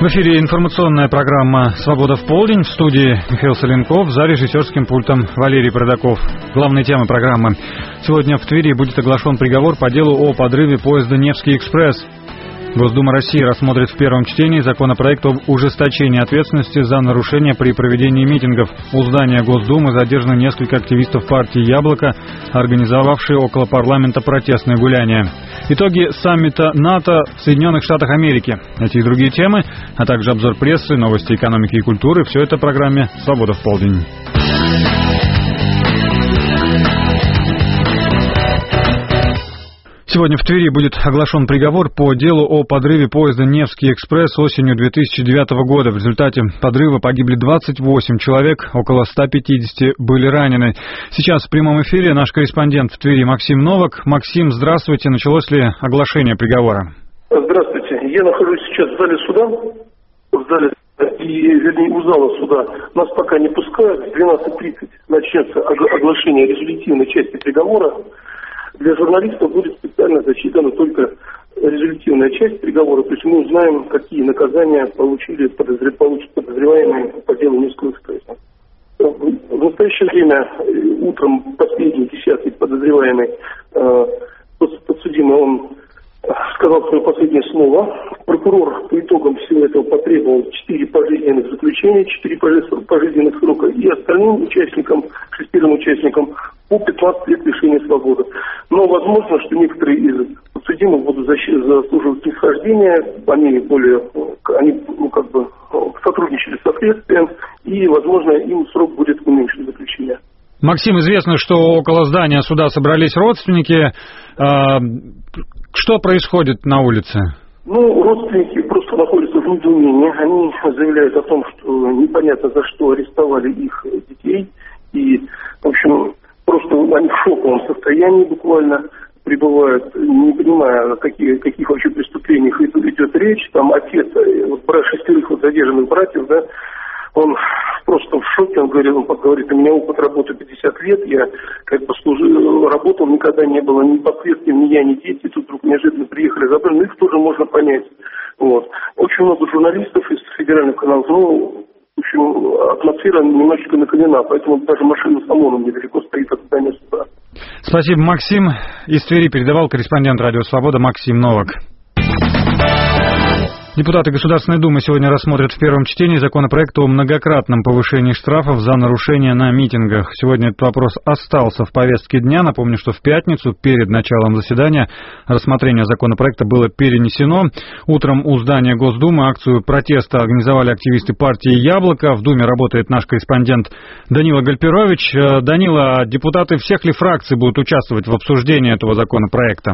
В эфире информационная программа «Свобода в полдень». В студии Михаил Соленков, за режиссерским пультом Валерий Продаков. Главные темы программы. Сегодня в Твери будет оглашен приговор по делу о подрыве поезда «Невский экспресс». Госдума России рассмотрит в первом чтении законопроект об ужесточении ответственности за нарушения при проведении митингов. У здания Госдумы задержаны несколько активистов партии «Яблоко», организовавшие около парламента протестные гуляния. Итоги саммита НАТО в Соединенных Штатах Америки. Эти и другие темы, а также обзор прессы, новости экономики и культуры. Все это в программе «Свобода в полдень». Сегодня в Твери будет оглашен приговор по делу о подрыве поезда «Невский экспресс» осенью 2009 года. В результате подрыва погибли 28 человек, около 150 были ранены. Сейчас в прямом эфире наш корреспондент в Твери Максим Новак. Максим, здравствуйте. Началось ли оглашение приговора? Здравствуйте. Я нахожусь сейчас в зале суда. У зала суда. Нас пока не пускают. В 12:30 начнется оглашение резолютивной части приговора. Для журналистов будет специально зачитана только резолютивная часть приговора, то есть мы узнаем, какие наказания получат подозреваемые по делу Невского экспресса. В настоящее время утром последний 10-й подозреваемый подсудимый, он сказал свое последнее слово. Прокурор по итогам всего этого потребовал 4 пожизненных заключения, 4 пожизненных срока и остальным участникам, 6 участникам по 15 лет лишения свободы. Но возможно, что некоторые из подсудимых будут заслуживать снисхождения, они сотрудничали со следствием, и, возможно, им срок будет уменьшен заключения. Максим, известно, что около здания суда собрались родственники. Что происходит на улице? Родственники просто находятся в недоумении. Они заявляют о том, что непонятно за что арестовали их детей. И, в общем, просто они в шоковом состоянии буквально пребывают, не понимая, о каких вообще преступлениях идет речь. Там отец, 6 задержанных братьев, да, он просто в шоке, он говорит, у меня опыт работы 50 лет, я работал, никогда не было ни последствий, ни я, ни дети, тут вдруг неожиданно приехали, забрали, их тоже можно понять. Очень много журналистов из федеральных каналов, в общем, атмосфера немножечко накалена, поэтому даже машина с ОМОНом недалеко стоит от здания суда. Спасибо, Максим. Из Твери передавал корреспондент «Радио Свобода» Максим Новак. Депутаты Государственной Думы сегодня рассмотрят в первом чтении законопроект о многократном повышении штрафов за нарушения на митингах. Сегодня этот вопрос остался в повестке дня. Напомню, что в пятницу, перед началом заседания, рассмотрение законопроекта было перенесено. Утром у здания Госдумы акцию протеста организовали активисты партии «Яблоко». В Думе работает наш корреспондент Данила Гальперович. Данила, депутаты всех ли фракций будут участвовать в обсуждении этого законопроекта?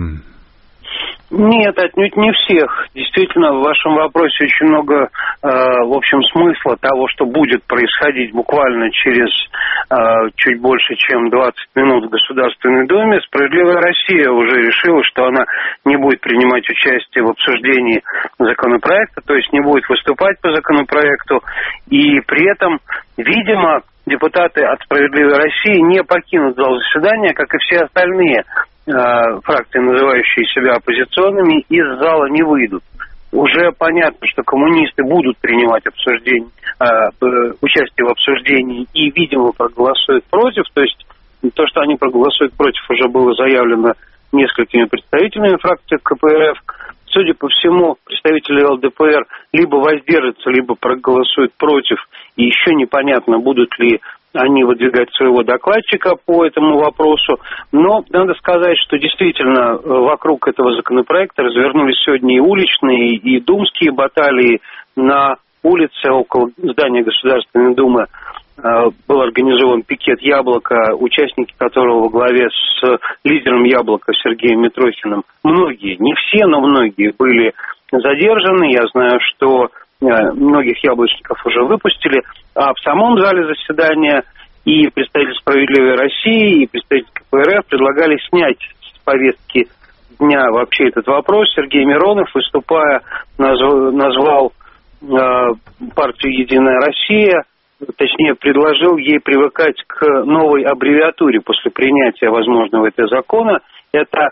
Нет, отнюдь не всех. Действительно, в вашем вопросе очень много, смысла того, что будет происходить буквально через чуть больше, чем 20 минут в Государственной Думе. «Справедливая Россия» уже решила, что она не будет принимать участие в обсуждении законопроекта, то есть не будет выступать по законопроекту. И при этом, видимо, депутаты от «Справедливой России» не покинут зал заседания, как и все остальные фракции, называющие себя оппозиционными, из зала не выйдут. Уже понятно, что коммунисты будут принимать участие в обсуждении и, видимо, проголосуют против. То есть то, что они проголосуют против, уже было заявлено несколькими представителями фракции КПРФ. Судя по всему, представители ЛДПР либо воздержатся, либо проголосуют против. И еще непонятно, будут ли они выдвигать своего докладчика по этому вопросу. Но надо сказать, что действительно вокруг этого законопроекта развернулись сегодня и уличные, и думские баталии. На улице около здания Государственной Думы был организован пикет «Яблоко», участники которого во главе с лидером «Яблока» Сергеем Митрохиным, многие, не все, но многие были задержаны. Я знаю, что многих яблочников уже выпустили, а в самом зале заседания и представители «Справедливой России», и представители КПРФ предлагали снять с повестки дня вообще этот вопрос. Сергей Миронов, выступая, назвал партию «Единая Россия», точнее, предложил ей привыкать к новой аббревиатуре после принятия возможного этого закона это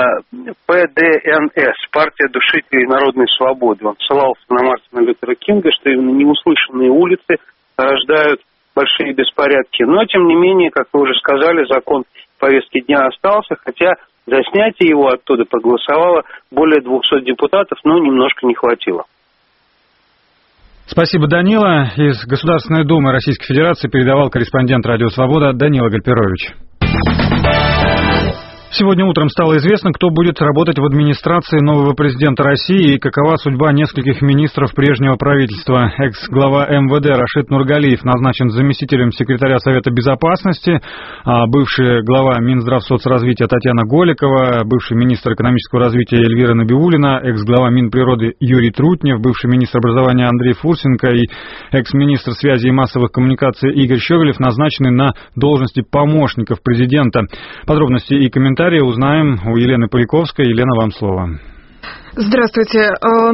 ПДНС, партия душителей народной свободы. Он ссылался на Мартина Лютера Кинга, что именно неуслышанные улицы рождают большие беспорядки. Но, тем не менее, как вы уже сказали, закон повестки дня остался, хотя за снятие его оттуда проголосовало более 200 депутатов, но немножко не хватило. Спасибо, Данила. Из Государственной Думы Российской Федерации передавал корреспондент «Радио Свобода» Данила Гальперович. Сегодня утром стало известно, кто будет работать в администрации нового президента России и какова судьба нескольких министров прежнего правительства. Экс-глава МВД Рашид Нургалиев назначен заместителем секретаря Совета Безопасности, а бывший глава Минздравсоцразвития Татьяна Голикова, бывший министр экономического развития Эльвира Набиуллина, экс-глава Минприроды Юрий Трутнев, бывший министр образования Андрей Фурсенко и экс-министр связи и массовых коммуникаций Игорь Щеголев назначены на должности помощников президента. Подробности и комментарии узнаем у Елены Поляковской. Елена, вам слово. Здравствуйте.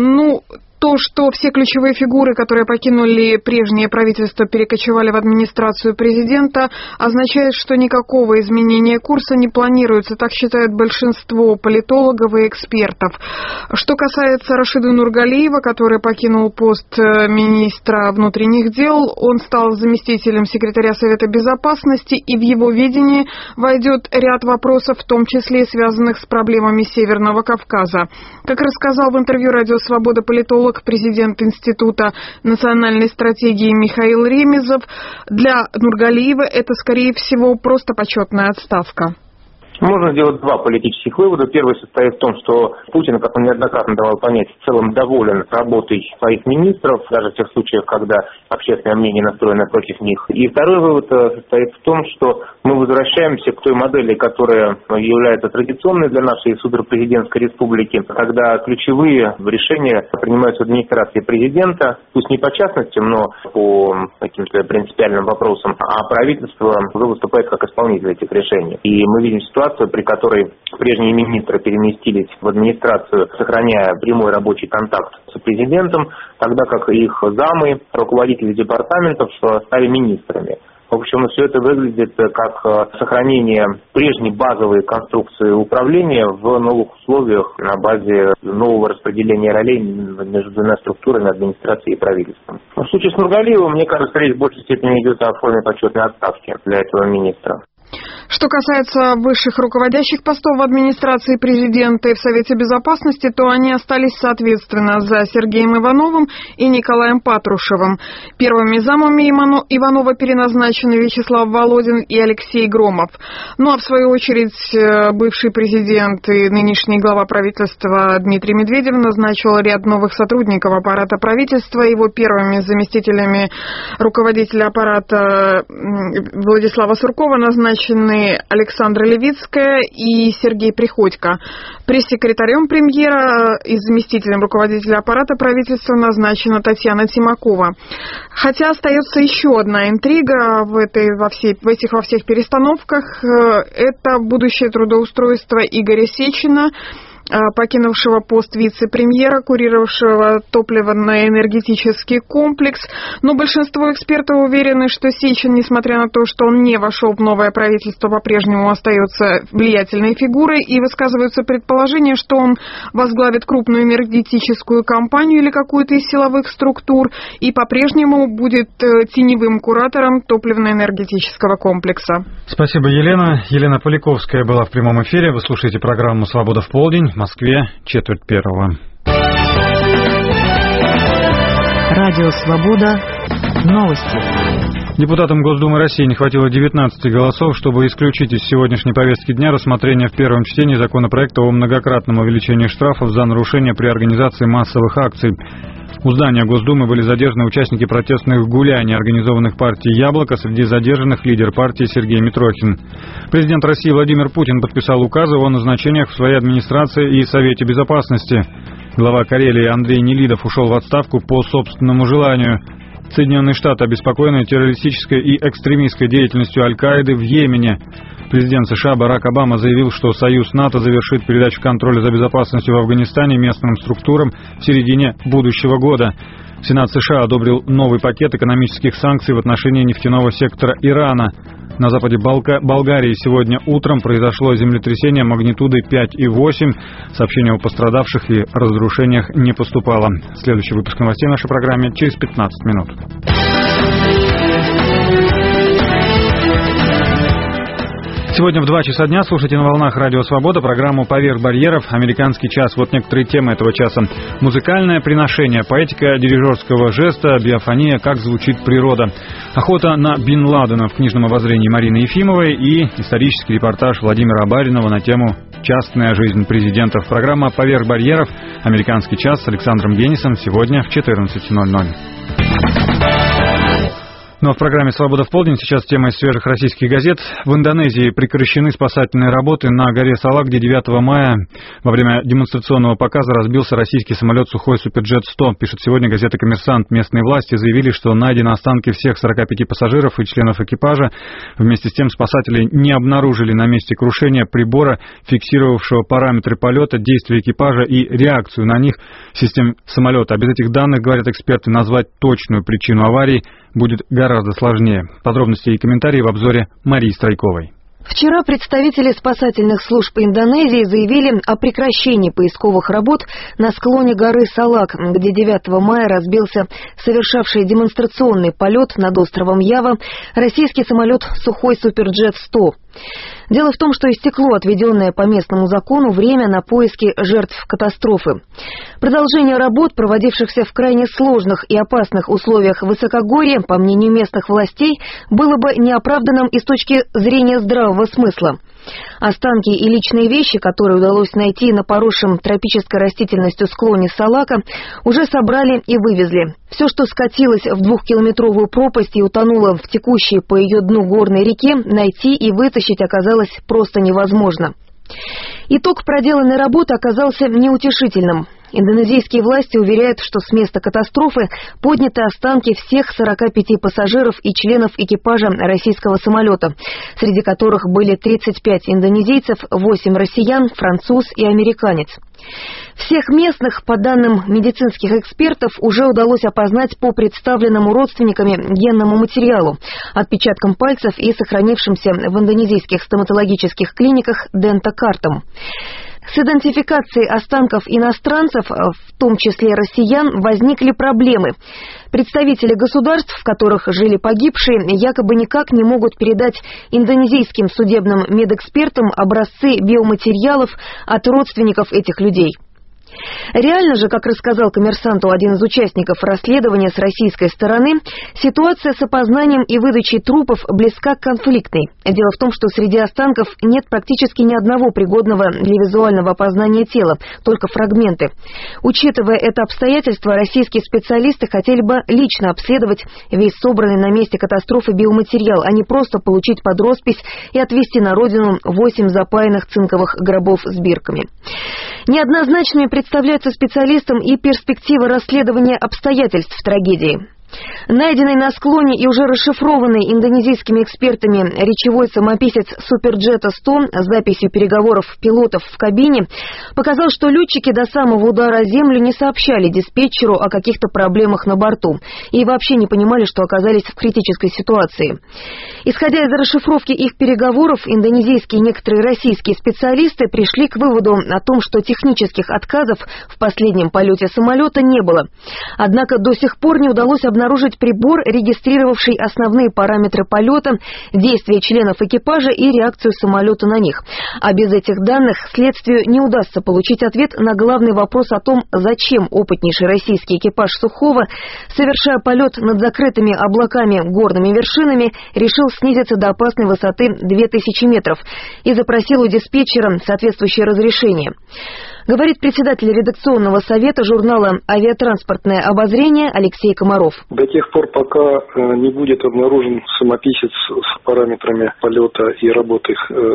То, что все ключевые фигуры, которые покинули прежнее правительство, перекочевали в администрацию президента, означает, что никакого изменения курса не планируется, так считают большинство политологов и экспертов. Что касается Рашида Нургалиева, который покинул пост министра внутренних дел, он стал заместителем секретаря Совета Безопасности, и в его видении войдет ряд вопросов, в том числе связанных с проблемами Северного Кавказа. Как рассказал в интервью «Радио Свобода» политолог, президент Института национальной стратегии Михаил Ремезов, для Нургалиева это, скорее всего, просто почетная отставка. Можно сделать два политических вывода. Первый состоит в том, что Путин, как он неоднократно давал понять, в целом доволен работой своих министров, даже в тех случаях, когда общественное мнение настроено против них. И второй вывод состоит в том, что мы возвращаемся к той модели, которая является традиционной для нашей суперпрезидентской республики, когда ключевые решения принимаются в администрации президента, пусть не по частностям, но по каким-то принципиальным вопросам, а правительство уже выступает как исполнитель этих решений. И мы видим ситуацию, при которой прежние министры переместились в администрацию, сохраняя прямой рабочий контакт с президентом, тогда как их замы, руководители департаментов стали министрами. В общем, все это выглядит как сохранение прежней базовой конструкции управления в новых условиях на базе нового распределения ролей между двумя структурами администрации и правительством. В случае с Нургалиевым, мне кажется, речь в большей степени идет о форме почетной отставки для этого министра. Что касается высших руководящих постов в администрации президента и в Совете Безопасности, то они остались соответственно за Сергеем Ивановым и Николаем Патрушевым. Первыми замами Иванова переназначены Вячеслав Володин и Алексей Громов. Ну а в свою очередь бывший президент и нынешний глава правительства Дмитрий Медведев назначил ряд новых сотрудников аппарата правительства. Его первыми заместителями руководителя аппарата Владислава Суркова назначены Александра Левицкая и Сергей Приходько. Пресс-секретарем премьера и заместителем руководителя аппарата правительства назначена Татьяна Тимакова. Хотя остается еще одна интрига во всех перестановках. Это будущее трудоустройство Игоря Сечина, покинувшего пост вице-премьера, курировавшего топливно-энергетический комплекс. Но большинство экспертов уверены, что Сечин, несмотря на то, что он не вошел в новое правительство, по-прежнему остается влиятельной фигурой, и высказываются предположения, что он возглавит крупную энергетическую компанию или какую-то из силовых структур и по-прежнему будет теневым куратором топливно-энергетического комплекса. Спасибо, Елена. Елена Поляковская была в прямом эфире. Вы слушаете программу «Свобода в полдень». В Москве 4:45. Радио «Свобода». Новости. Депутатам Госдумы России не хватило 19 голосов, чтобы исключить из сегодняшней повестки дня рассмотрение в первом чтении законопроекта о многократном увеличении штрафов за нарушения при организации массовых акций. У здания Госдумы были задержаны участники протестных гуляний, организованных партией «Яблоко», среди задержанных лидер партии Сергей Митрохин. Президент России Владимир Путин подписал указы о назначениях в своей администрации и Совете Безопасности. Глава Карелии Андрей Нелидов ушел в отставку по собственному желанию. Соединенные Штаты обеспокоены террористической и экстремистской деятельностью Аль-Каиды в Йемене. Президент США Барак Обама заявил, что Союз НАТО завершит передачу контроля за безопасностью в Афганистане местным структурам в середине будущего года. Сенат США одобрил новый пакет экономических санкций в отношении нефтяного сектора Ирана. На западе Болгарии сегодня утром произошло землетрясение магнитудой 5,8. Сообщения о пострадавших и разрушениях не поступало. Следующий выпуск новостей в нашей программе через 15 минут. Сегодня в 2 часа дня слушайте на волнах Радио Свобода программу «Поверх барьеров. Американский час». Вот некоторые темы этого часа. Музыкальное приношение, поэтика дирижерского жеста, биофония, как звучит природа. Охота на Бин Ладена в книжном обозрении Марины Ефимовой и исторический репортаж Владимира Баринова на тему «Частная жизнь президентов». Программа «Поверх барьеров. Американский час» с Александром Генисом сегодня в 14:00. Ну а в программе «Свобода в полдень» сейчас тема из свежих российских газет. В Индонезии прекращены спасательные работы на горе Салак, где 9 мая во время демонстрационного показа разбился российский самолет Сухой Суперджет-100. Пишет сегодня газета «Коммерсант». Местные власти заявили, что найдены останки всех 45 пассажиров и членов экипажа. Вместе с тем спасатели не обнаружили на месте крушения прибора, фиксировавшего параметры полета, действия экипажа и реакцию на них систем самолета. А без этих данных, говорят эксперты, назвать точную причину аварии будет гораздо сложнее. Подробности и комментарии в обзоре Марии Страйковой. Вчера представители спасательных служб Индонезии заявили о прекращении поисковых работ на склоне горы Салак, где 9 мая разбился совершавший демонстрационный полет над островом Ява российский самолет Сухой Суперджет-100. Дело в том, что истекло отведенное по местному закону время на поиски жертв катастрофы. Продолжение работ, проводившихся в крайне сложных и опасных условиях высокогорья, по мнению местных властей, было бы неоправданным и с точки зрения здравого смысла. Останки и личные вещи, которые удалось найти на поросшем тропической растительностью склоне Салака, уже собрали и вывезли. Все, что скатилось в 2-километровую пропасть и утонуло в текущей по ее дну горной реке, найти и вытащить оказалось просто невозможно. Итог проделанной работы оказался неутешительным. Индонезийские власти уверяют, что с места катастрофы подняты останки всех 45 пассажиров и членов экипажа российского самолета, среди которых были 35 индонезийцев, 8 россиян, француз и американец. Всех местных, по данным медицинских экспертов, уже удалось опознать по представленному родственниками генному материалу, отпечаткам пальцев и сохранившимся в индонезийских стоматологических клиниках дентокартам. С идентификацией останков иностранцев, в том числе россиян, возникли проблемы. Представители государств, в которых жили погибшие, якобы никак не могут передать индонезийским судебным медэкспертам образцы биоматериалов от родственников этих людей. Реально же, как рассказал «Коммерсанту» один из участников расследования с российской стороны, ситуация с опознанием и выдачей трупов близка к конфликтной. Дело в том, что среди останков нет практически ни одного пригодного для визуального опознания тела, только фрагменты. Учитывая это обстоятельство, российские специалисты хотели бы лично обследовать весь собранный на месте катастрофы биоматериал, а не просто получить под роспись и отвезти на родину 8 запаянных цинковых гробов с бирками. Неоднозначными представляются специалистам и перспектива расследования обстоятельств трагедии. Найденный на склоне и уже расшифрованный индонезийскими экспертами речевой самописец Суперджета-100 с записью переговоров пилотов в кабине показал, что летчики до самого удара о землю не сообщали диспетчеру о каких-то проблемах на борту и вообще не понимали, что оказались в критической ситуации. Исходя из расшифровки их переговоров, индонезийские и некоторые российские специалисты пришли к выводу о том, что технических отказов в последнем полете самолета не было. Однако до сих пор не удалось обнаружить прибор, регистрировавший основные параметры полета, действия членов экипажа и реакцию самолета на них. А без этих данных следствию не удастся получить ответ на главный вопрос о том, зачем опытнейший российский экипаж Сухого, совершая полет над закрытыми облаками горными вершинами, решил снизиться до опасной высоты 2000 метров и запросил у диспетчера соответствующее разрешение. Говорит председатель редакционного совета журнала «Авиатранспортное обозрение» Алексей Комаров. До тех пор, пока не будет обнаружен самописец с параметрами полета и работы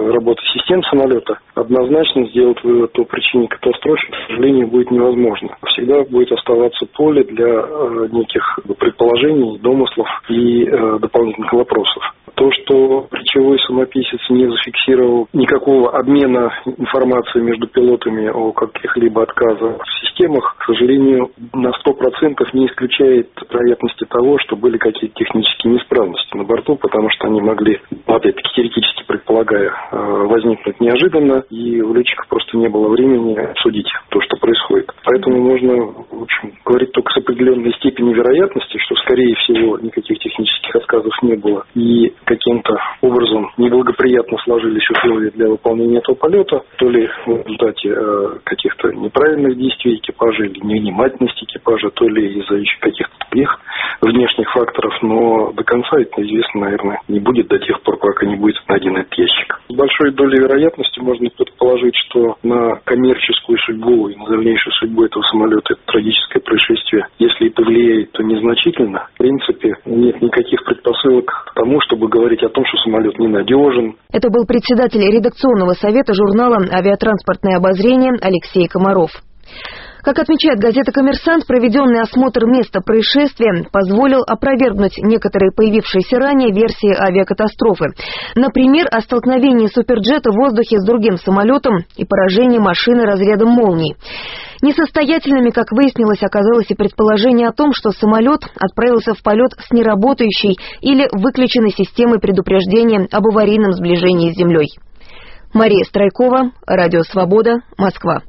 систем самолета, однозначно сделать вывод о причине катастрофы, к сожалению, будет невозможно. Всегда будет оставаться поле для неких предположений, домыслов и дополнительных вопросов. То, что речевой самописец не зафиксировал никакого обмена информацией между пилотами о каких-либо отказах в системе системах, к сожалению, на 100% не исключает вероятности того, что были какие-то технические неисправности на борту, потому что они могли, опять-таки теоретически предполагая, возникнуть неожиданно, и у летчиков просто не было времени обсудить то, что происходит. Поэтому можно, в общем, говорить только с определенной степенью вероятности, что, скорее всего, никаких технических отказов не было, и каким-то образом неблагоприятно сложились условия для выполнения этого полета, то ли в результате каких-то неправильных действий экипажа или невнимательности экипажа, то ли из-за еще каких-то других внешних факторов, но до конца это известно, наверное, не будет до тех пор, пока не будет найден этот ящик. С большой долей вероятности можно предположить, что на коммерческую судьбу и на дальнейшую судьбу этого самолета это трагическое происшествие, если это влияет, то незначительно. В принципе, нет никаких предпосылок к тому, чтобы говорить о том, что самолет ненадежен. Это был председатель редакционного совета журнала «Авиатранспортное обозрение» Алексей Комаров. Как отмечает газета «Коммерсант», проведенный осмотр места происшествия позволил опровергнуть некоторые появившиеся ранее версии авиакатастрофы. Например, о столкновении суперджета в воздухе с другим самолетом и поражении машины разрядом молний. Несостоятельными, как выяснилось, оказалось и предположение о том, что самолет отправился в полет с неработающей или выключенной системой предупреждения об аварийном сближении с землей. Мария Страйкова, Радио Свобода, Москва.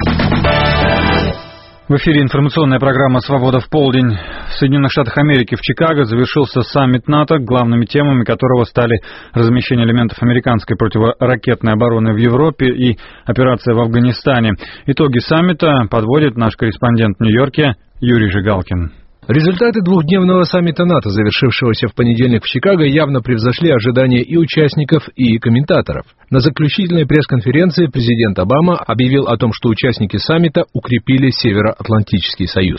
В эфире информационная программа «Свобода в полдень». В Соединенных Штатах Америки в Чикаго завершился саммит НАТО, главными темами которого стали размещение элементов американской противоракетной обороны в Европе и операция в Афганистане. Итоги саммита подводит наш корреспондент в Нью-Йорке Юрий Жигалкин. Результаты двухдневного саммита НАТО, завершившегося в понедельник в Чикаго, явно превзошли ожидания и участников, и комментаторов. На заключительной пресс-конференции президент Обама объявил о том, что участники саммита укрепили Североатлантический союз.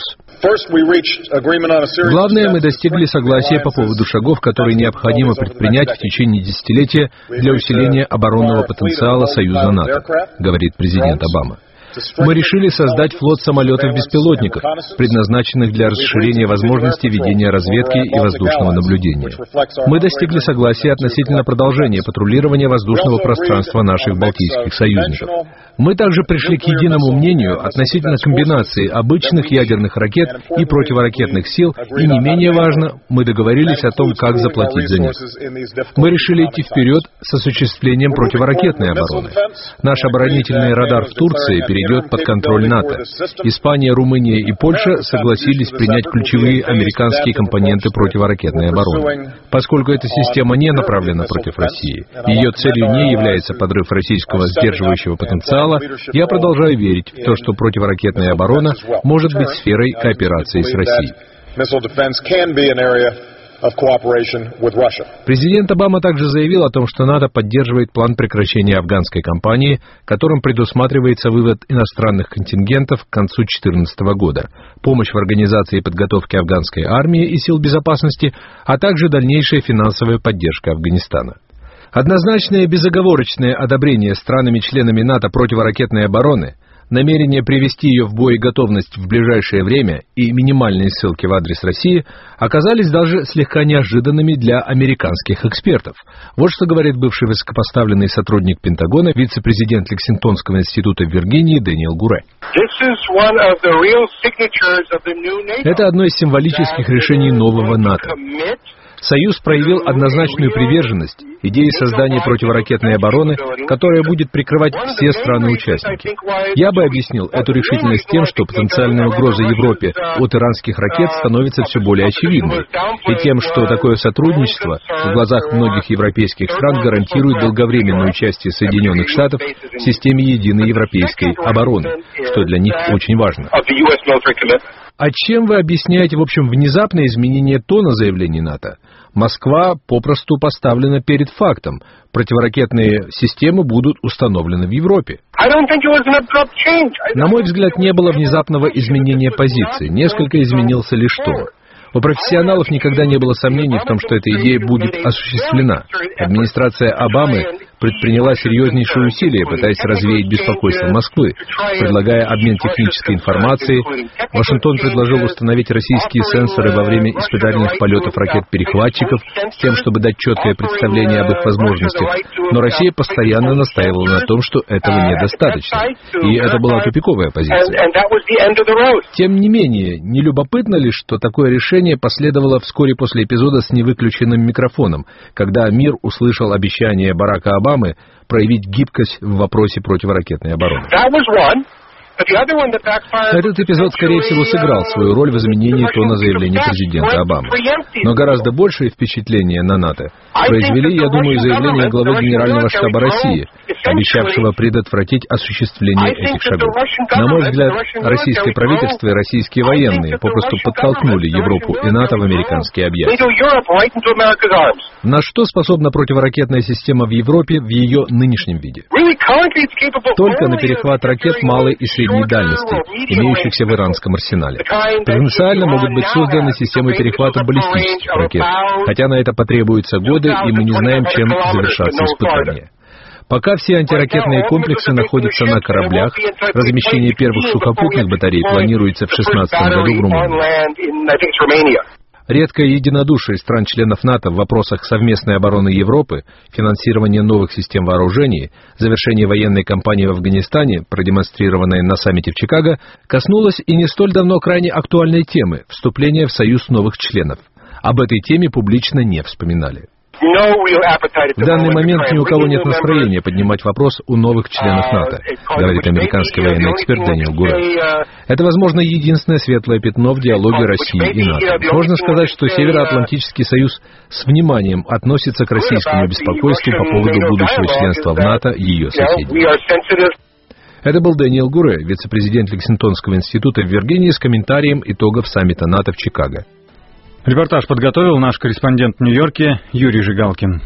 Главное, мы достигли согласия по поводу шагов, которые необходимо предпринять в течение десятилетия для усиления оборонного потенциала союза НАТО, говорит президент Обама. Мы решили создать флот самолетов-беспилотников, предназначенных для расширения возможностей ведения разведки и воздушного наблюдения. Мы достигли согласия относительно продолжения патрулирования воздушного пространства наших балтийских союзников. Мы также пришли к единому мнению относительно комбинации обычных ядерных ракет и противоракетных сил, и не менее важно, мы договорились о том, как заплатить за них. Мы решили идти вперед с осуществлением противоракетной обороны. Наш оборонительный радар в Турции перейдет под контроль НАТО. Испания, Румыния и Польша согласились принять ключевые американские компоненты противоракетной обороны. Поскольку эта система не направлена против России, ее целью не является подрыв российского сдерживающего потенциала, я продолжаю верить в то, что противоракетная оборона может быть сферой кооперации с Россией. Президент Обама также заявил о том, что НАТО поддерживает план прекращения афганской кампании, которым предусматривается вывод иностранных контингентов к концу 2014 года, помощь в организации и подготовке афганской армии и сил безопасности, а также дальнейшая финансовая поддержка Афганистана. Однозначное безоговорочное одобрение странами-членами НАТО противоракетной обороны, намерение привести ее в боеготовность в ближайшее время и минимальные ссылки в адрес России оказались даже слегка неожиданными для американских экспертов. Вот что говорит бывший высокопоставленный сотрудник Пентагона, вице-президент Лексингтонского института в Виргинии Дэниел Гуре. Это одно из символических решений нового НАТО. Союз проявил однозначную приверженность идее создания противоракетной обороны, которая будет прикрывать все страны-участники. Я бы объяснил эту решительность тем, что потенциальная угроза Европе от иранских ракет становится все более очевидной, и тем, что такое сотрудничество в глазах многих европейских стран гарантирует долговременное участие Соединенных Штатов в системе единой европейской обороны, что для них очень важно. А чем вы объясняете, в общем, внезапное изменение тона заявлений НАТО? Москва попросту поставлена перед фактом. Противоракетные системы будут установлены в Европе. На мой взгляд, не было внезапного изменения позиции. Несколько изменился лишь тон. У профессионалов никогда не было сомнений в том, что эта идея будет осуществлена. Администрация Обамы предприняла серьезнейшие усилия, пытаясь развеять беспокойство Москвы. Предлагая обмен технической информацией, Вашингтон предложил установить российские сенсоры во время испытательных полетов ракет-перехватчиков с тем, чтобы дать четкое представление об их возможностях. Но Россия постоянно настаивала на том, что этого недостаточно. И это была тупиковая позиция. Тем не менее, не любопытно ли, что такое решение последовало вскоре после эпизода с невыключенным микрофоном, когда мир услышал обещание Барака Обамы проявить гибкость в вопросе противоракетной обороны? Этот эпизод, скорее всего, сыграл свою роль в изменении тона заявления президента Обамы. Но гораздо большее впечатление на НАТО произвели, я думаю, заявления главы Генерального штаба России, обещавшего предотвратить осуществление этих шагов. На мой взгляд, российское правительство и российские военные попросту подтолкнули Европу и НАТО в американские объятия. На что способна противоракетная система в Европе в ее нынешнем виде? Только на перехват ракет малой и средней дальности, имеющихся в иранском арсенале. Потенциально могут быть созданы системы перехвата баллистических ракет, хотя на это потребуются годы, и мы не знаем, чем завершатся испытания. Пока все антиракетные комплексы находятся на кораблях, размещение первых сухопутных батарей планируется в 2016 году в Румынии. Редкое единодушие стран-членов НАТО в вопросах совместной обороны Европы, финансирование новых систем вооружений, завершение военной кампании в Афганистане, продемонстрированное на саммите в Чикаго, коснулось и не столь давно крайне актуальной темы – вступления в союз новых членов. Об этой теме публично не вспоминали. В данный момент ни у кого нет настроения поднимать вопрос о новых членах НАТО, говорит американский военный эксперт Дэниел Гурей. Это, возможно, единственное светлое пятно в диалоге России и НАТО. Можно сказать, что Североатлантический союз с вниманием относится к российскому беспокойству по поводу будущего членства в НАТО ее соседей. Это был Дэниел Гурей, вице-президент Лексингтонского института в Виргинии, с комментарием итогов саммита НАТО в Чикаго. Репортаж подготовил наш корреспондент в Нью-Йорке Юрий Жигалкин.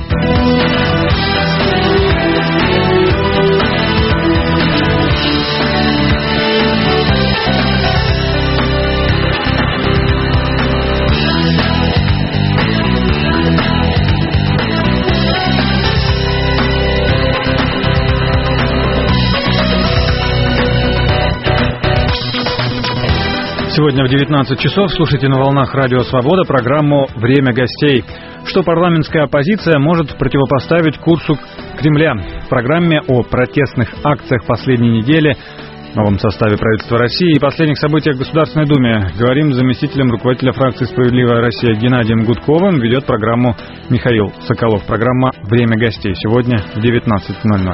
Сегодня в 19 часов слушайте на волнах Радио Свобода программу «Время гостей». Что парламентская оппозиция может противопоставить курсу Кремля? В программе о протестных акциях последней недели, новом составе правительства России и последних событиях в Государственной Думе говорим с заместителем руководителя фракции «Справедливая Россия» Геннадием Гудковым. Ведет программу Михаил Соколов. Программа «Время гостей» сегодня в 19:00.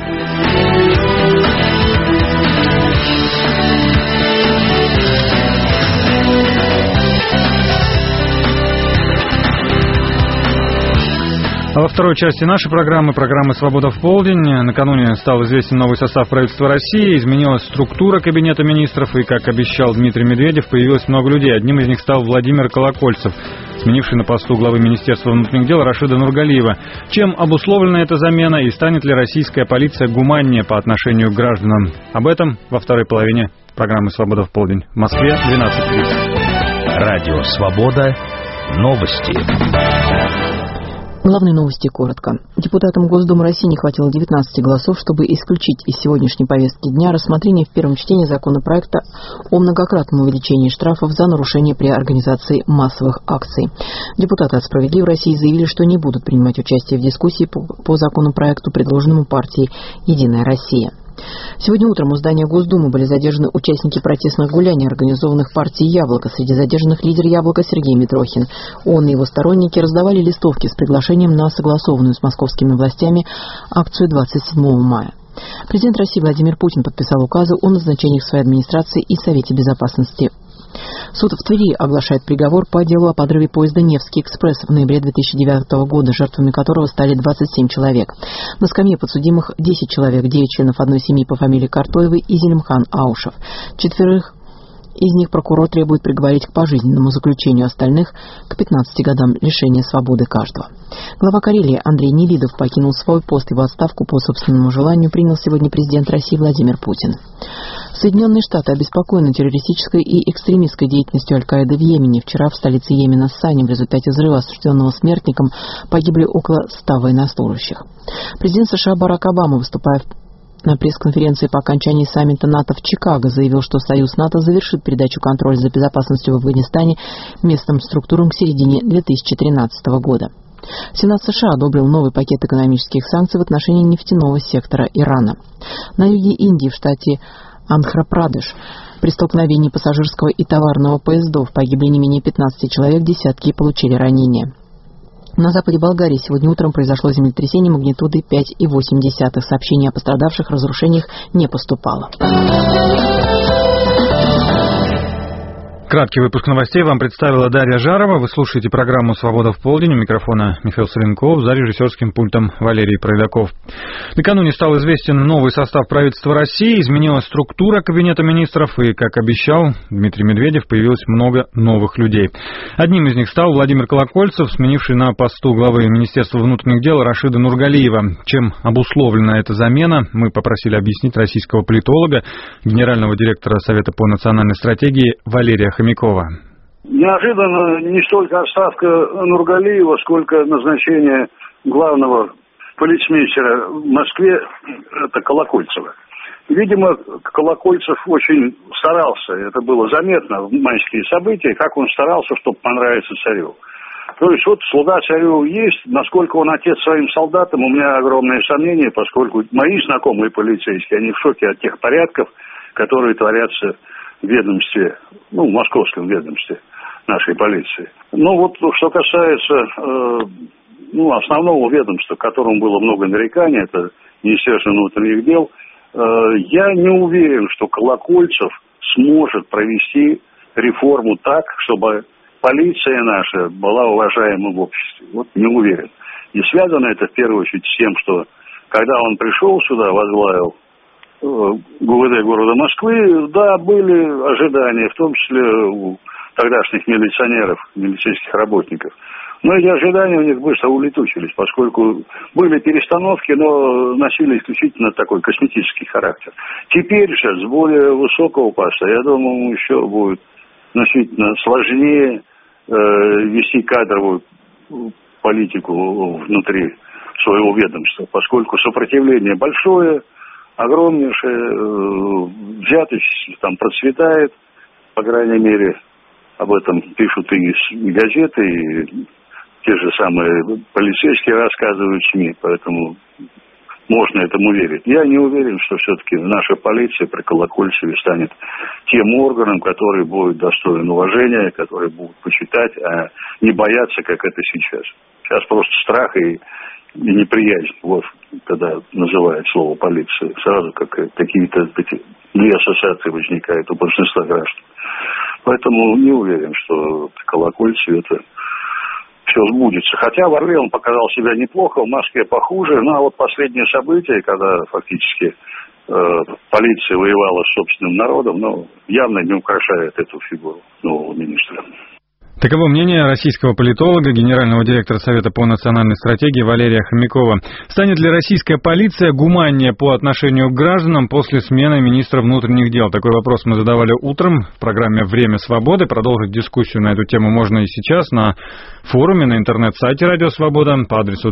А во второй части нашей программы «Свобода в полдень», накануне стал известен новый состав правительства России, изменилась структура Кабинета министров, и, как обещал Дмитрий Медведев, появилось много людей. Одним из них стал Владимир Колокольцев, сменивший на посту главы Министерства внутренних дел Рашида Нургалиева. Чем обусловлена эта замена и станет ли российская полиция гуманнее по отношению к гражданам? Об этом во второй половине программы «Свобода в полдень». В Москве 12:30. Радио «Свобода». Новости. Главные новости коротко. Депутатам Госдумы России не хватило 19 голосов, чтобы исключить из сегодняшней повестки дня рассмотрение в первом чтении законопроекта о многократном увеличении штрафов за нарушение при организации массовых акций. Депутаты от «Справедливой России» заявили, что не будут принимать участие в дискуссии по законопроекту, предложенному партией «Единая Россия». Сегодня утром у здания Госдумы были задержаны участники протестных гуляний, организованных партией «Яблоко». Среди задержанных лидер «Яблока» Сергей Митрохин. Он и его сторонники раздавали листовки с приглашением на согласованную с московскими властями акцию 27 мая. Президент России Владимир Путин подписал указы о назначениях своей администрации и Совете Безопасности. Суд в Твери оглашает приговор по делу о подрыве поезда «Невский экспресс» в ноябре 2009 года, жертвами которого стали 27 человек. На скамье подсудимых 10 человек, 9 членов одной семьи по фамилии Картоевой и Зелимхан Аушев. 4 из них прокурор требует приговорить к пожизненному заключению, остальных – к 15 годам лишения свободы каждого. Глава Карелии Андрей Нелидов покинул свой пост и в отставку по собственному желанию принял сегодня президент России Владимир Путин. Соединенные Штаты обеспокоены террористической и экстремистской деятельностью Аль-Каиды в Йемене. Вчера в столице Йемена Сане в результате взрыва, осужденного смертником, погибли около 100 военнослужащих. Президент США Барак Обама, выступая на пресс-конференции по окончании саммита НАТО в Чикаго, заявил, что Союз НАТО завершит передачу контроля за безопасностью в Афганистане местным структурам к середине 2013 года. Сенат США одобрил новый пакет экономических санкций в отношении нефтяного сектора Ирана. На юге Индии, в штате Андхра-Прадеш, при столкновении пассажирского и товарного поездов погибли не менее 15 человек, десятки получили ранения. На западе Болгарии сегодня утром произошло землетрясение магнитудой 5,8. Сообщений о пострадавших, разрушениях не поступало. Краткий выпуск новостей вам представила Дарья Жарова. Вы слушаете программу «Свобода в полдень». У микрофона Михаил Соленков, за режиссерским пультом Валерий Пройдаков. Накануне стал известен новый состав правительства России, изменилась структура Кабинета министров, и, как обещал Дмитрий Медведев, появилось много новых людей. Одним из них стал Владимир Колокольцев, сменивший на посту главы Министерства внутренних дел Рашида Нургалиева. Чем обусловлена эта замена, мы попросили объяснить российского политолога, генерального директора Совета по национальной стратегии Валерия Хомякова. Неожиданно не столько отставка Нургалиева, сколько назначение главного полицмейстера в Москве, это Колокольцева. Видимо, Колокольцев очень старался, это было заметно в майские события, как он старался, чтобы понравиться царю. То есть вот слуга царю есть, насколько он отец своим солдатам, у меня огромное сомнение, поскольку мои знакомые полицейские, они в шоке от тех порядков, которые творятся в ведомстве, в московском ведомстве нашей полиции. Ну вот, что касается основного ведомства, в котором было много нареканий, это Министерство внутренних дел, я не уверен, что Колокольцев сможет провести реформу так, чтобы полиция наша была уважаема в обществе. Вот не уверен. И связано это в первую очередь с тем, что когда он пришел сюда, возглавил ГУВД города Москвы, да, были ожидания, в том числе у тогдашних милиционеров, милицейских работников. Но эти ожидания у них быстро улетучились, поскольку были перестановки, но носили исключительно такой косметический характер. Теперь же с более высокого поста, я думаю, еще будет значительно сложнее вести кадровую политику внутри своего ведомства, поскольку сопротивление большое, огромнейшее, взятость там процветает, по крайней мере, об этом пишут и газеты, и те же самые полицейские рассказывают СМИ, поэтому можно этому верить. Я не уверен, что все-таки наша полиция при Колокольцеве станет тем органом, который будет достоин уважения, который будут почитать, а не бояться, как это сейчас. Сейчас просто страх и неприязнь, вот, когда называют слово полиция, сразу какие-то две ассоциации возникают у большинства граждан. Поэтому не уверен, что Колокольцев это все сбудется. Хотя в Орле он показал себя неплохо, в Москве похуже. Но вот последнее событие, когда фактически полиция воевала с собственным народом, явно не украшает эту фигуру нового министра. Таково мнение российского политолога, генерального директора Совета по национальной стратегии Валерия Хомякова. Станет ли российская полиция гуманнее по отношению к гражданам после смены министра внутренних дел? Такой вопрос мы задавали утром в программе «Время свободы». Продолжить дискуссию на эту тему можно и сейчас на форуме, на интернет-сайте «Радио Свобода» по адресу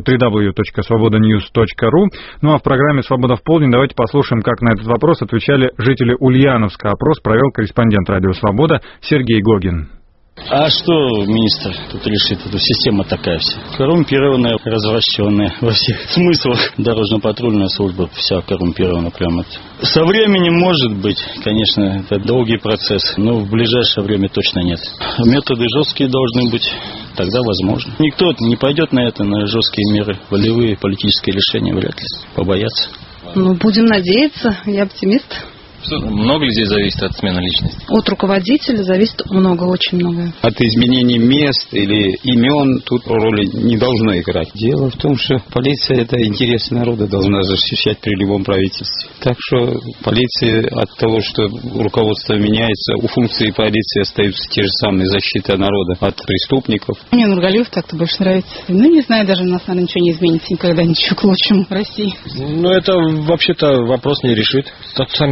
www.svobodanews.ru. Ну а в программе «Свобода в полдень» давайте послушаем, как на этот вопрос отвечали жители Ульяновска. Опрос провел корреспондент «Радио Свобода» Сергей Гогин. А что министр тут решит? Эта система такая вся. Коррумпированная, развращенная во всех смыслах. Дорожно-патрульная служба вся коррумпирована прямо. Со временем, может быть, конечно, это долгий процесс, но в ближайшее время точно нет. Методы жесткие должны быть, тогда возможно. Никто не пойдет на это, на жесткие меры, волевые, политические решения вряд ли. Побоятся. Будем надеяться, я оптимист. Что, много ли здесь зависит от смены личности? От руководителя зависит много, очень много. От изменений мест или имен тут роли не должно играть. Дело в том, что полиция — это интересы народа, должна защищать при любом правительстве. Так что полиция от того, что руководство меняется, у функции полиции остаются те же самые: защита народа от преступников. Мне Нургалиев так-то больше нравится. Не знаю, даже у нас, наверное, ничего не изменится никогда, ничего к лучшему в России. Это вообще-то вопрос не решит. От самих полицейских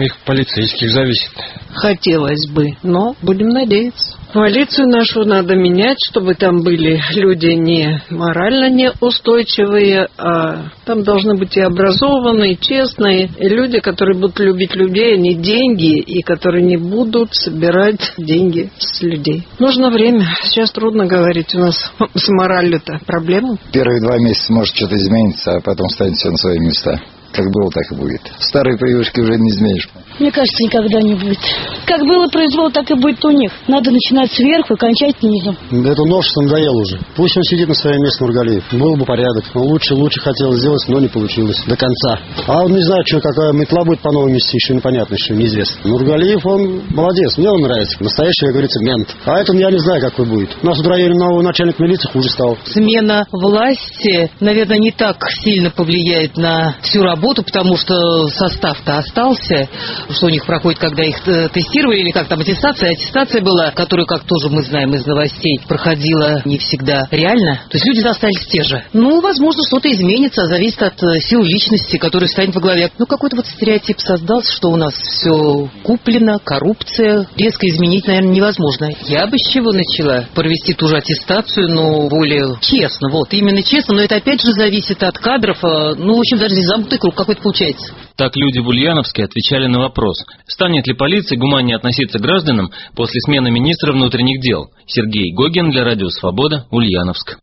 полицейских зависит. Хотелось бы, но будем надеяться. Коалицию нашу надо менять, чтобы там были люди не морально неустойчивые, а там должны быть и образованные, и честные, и люди, которые будут любить людей, а не деньги, и которые не будут собирать деньги с людей. Нужно время. Сейчас трудно говорить, у нас с моралью-то проблема. Первые 2 месяца может что-то изменится, а потом станет все на свои места. Как было, так и будет. Старые привычки уже не изменишь. Мне кажется, никогда не будет. Как было произвол, так и будет у них. Надо начинать сверху и кончать низом. Это новшество надоело уже. Пусть он сидит на своем месте, Нургалиев. Был бы порядок. Но лучше хотел сделать, но не получилось. До конца. А он не знает, что какая метла будет по новому месте, еще непонятно, еще неизвестно. Нургалиев, он молодец. Мне он нравится. Настоящий, как говорится, мент. А это я не знаю, какой будет. У нас в районе нового начальника милиции хуже стал. Смена власти, наверное, не так сильно повлияет на всю работу, потому что состав-то остался, что у них проходит, когда их тестировали, или как там аттестация была, которую, как тоже мы знаем из новостей, проходила не всегда реально. То есть люди остались те же. Возможно, что-то изменится, зависит от сил личности, которая станет во главе. Какой-то стереотип создался, что у нас все куплено, коррупция. Резко изменить, наверное, невозможно. Я бы с чего начала? Провести ту же аттестацию, но более честно. Именно честно, но это опять же зависит от кадров. В общем, даже здесь замкнутый круг какой-то получается. Так люди в Ульяновске отвечали на вопрос, станет ли полиция гуманнее относиться к гражданам после смены министра внутренних дел. Сергей Гогин для Радио Свобода, Ульяновск.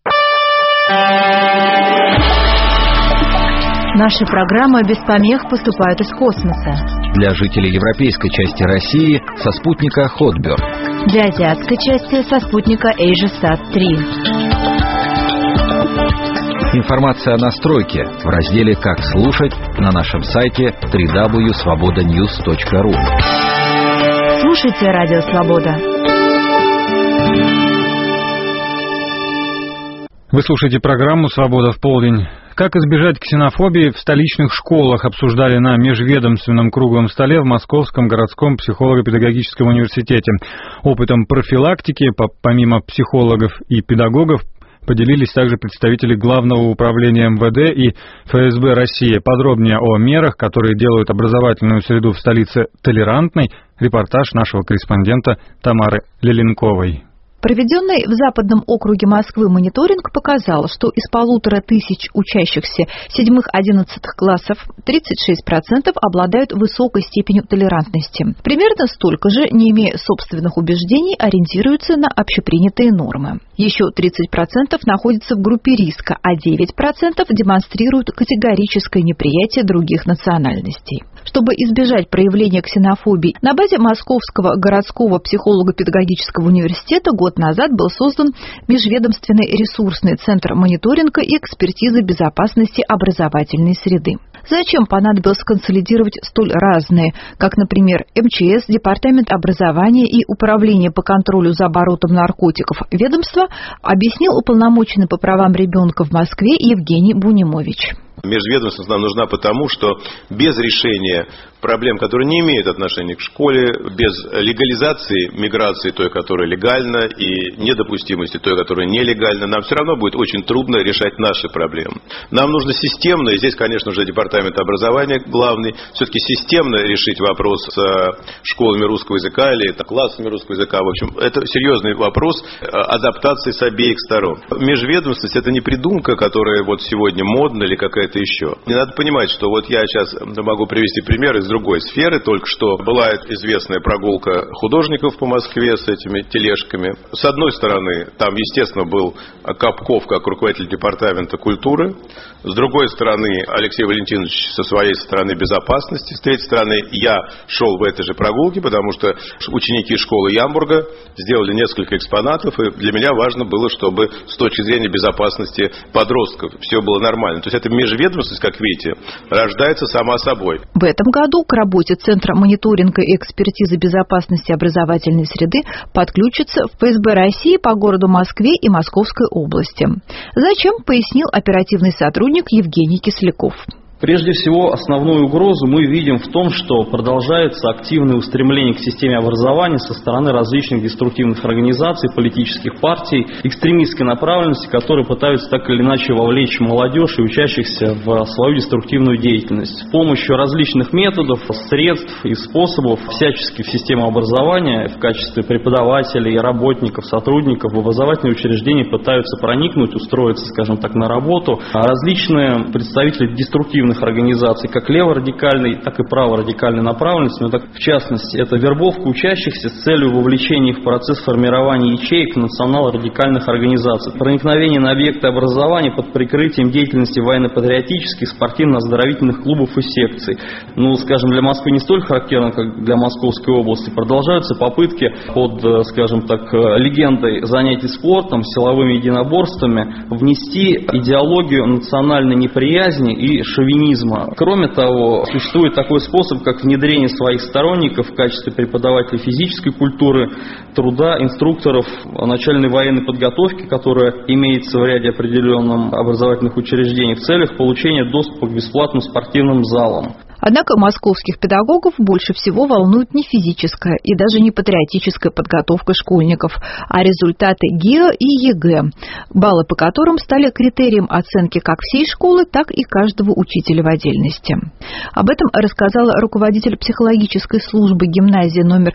Наши программы без помех поступают из космоса. Для жителей европейской части России со спутника Hotbird. Для азиатской части со спутника AsiaSat-3. Информация о настройке в разделе «Как слушать» на нашем сайте www.svobodanews.ru. Слушайте Радио Свобода. Вы слушаете программу «Свобода в полдень». Как избежать ксенофобии в столичных школах, обсуждали на межведомственном круглом столе в Московском городском психолого-педагогическом университете. Опытом профилактики, помимо психологов и педагогов, поделились также представители Главного управления МВД и ФСБ России. Подробнее о мерах, которые делают образовательную среду в столице толерантной, репортаж нашего корреспондента Тамары Леленковой. Проведенный в Западном округе Москвы мониторинг показал, что из 1500 учащихся 7-11 классов 36% обладают высокой степенью толерантности. Примерно столько же, не имея собственных убеждений, ориентируются на общепринятые нормы. Еще 30% находятся в группе риска, а 9% демонстрируют категорическое неприятие других национальностей. Чтобы избежать проявления ксенофобии, на базе Московского городского психолого-педагогического университета год назад был создан межведомственный ресурсный центр мониторинга и экспертизы безопасности образовательной среды. Зачем понадобилось консолидировать столь разные, как, например, МЧС, Департамент образования и Управление по контролю за оборотом наркотиков ведомства, объяснил уполномоченный по правам ребенка в Москве Евгений Бунимович. Межведомственность нам нужна потому, что без решения проблем, которые не имеют отношения к школе, без легализации миграции той, которая легальна, и недопустимости той, которая нелегальна, нам все равно будет очень трудно решать наши проблемы. Нам нужно системно, и здесь, конечно же, Департамент образования главный, все-таки системно решить вопрос с школами русского языка или классами русского языка. В общем, это серьезный вопрос адаптации с обеих сторон. Межведомственность – это не придумка, которая вот сегодня модна или какая-то еще. Не надо понимать, что вот я сейчас могу привести пример из другой сферы. Только что была известная прогулка художников по Москве с этими тележками. С одной стороны, там, естественно, был Капков как руководитель департамента культуры. С другой стороны, Алексей Валентинович со своей стороны безопасности. С третьей стороны, я шел в этой же прогулке, потому что ученики школы Ямбурга сделали несколько экспонатов, и для меня важно было, чтобы с точки зрения безопасности подростков все было нормально. То есть это межведомственность, как видите, рождается сама собой. В этом году к работе Центра мониторинга и экспертизы безопасности образовательной среды подключится ФСБ России по городу Москве и Московской области. Зачем, пояснил оперативный сотрудник Евгений Кисляков. Прежде всего, основную угрозу мы видим в том, что продолжается активное устремление к системе образования со стороны различных деструктивных организаций, политических партий, экстремистской направленности, которые пытаются так или иначе вовлечь молодежь и учащихся в свою деструктивную деятельность. С помощью различных методов, средств и способов всячески в систему образования в качестве преподавателей, работников, сотрудников в образовательные учреждения пытаются проникнуть, устроиться, скажем так, на работу. Различные представители деструктивных организаций, как леворадикальной, так и праворадикальной направленности, но так в частности, это вербовка учащихся с целью вовлечения их в процесс формирования ячеек национал-радикальных организаций, проникновение на объекты образования под прикрытием деятельности военно-патриотических, спортивно-оздоровительных клубов и секций. Скажем, для Москвы не столь характерно, как для Московской области. Продолжаются попытки под, скажем так, легендой занятий спортом, силовыми единоборствами внести идеологию национальной неприязни и шовинизма. Кроме того, существует такой способ, как внедрение своих сторонников в качестве преподавателей физической культуры, труда, инструкторов начальной военной подготовки, которая имеется в ряде определенных образовательных учреждений в целях получения доступа к бесплатным спортивным залам. Однако московских педагогов больше всего волнует не физическая и даже не патриотическая подготовка школьников, а результаты ГИА и ЕГЭ, баллы по которым стали критерием оценки как всей школы, так и каждого учителя в отдельности. Об этом рассказала руководитель психологической службы гимназии номер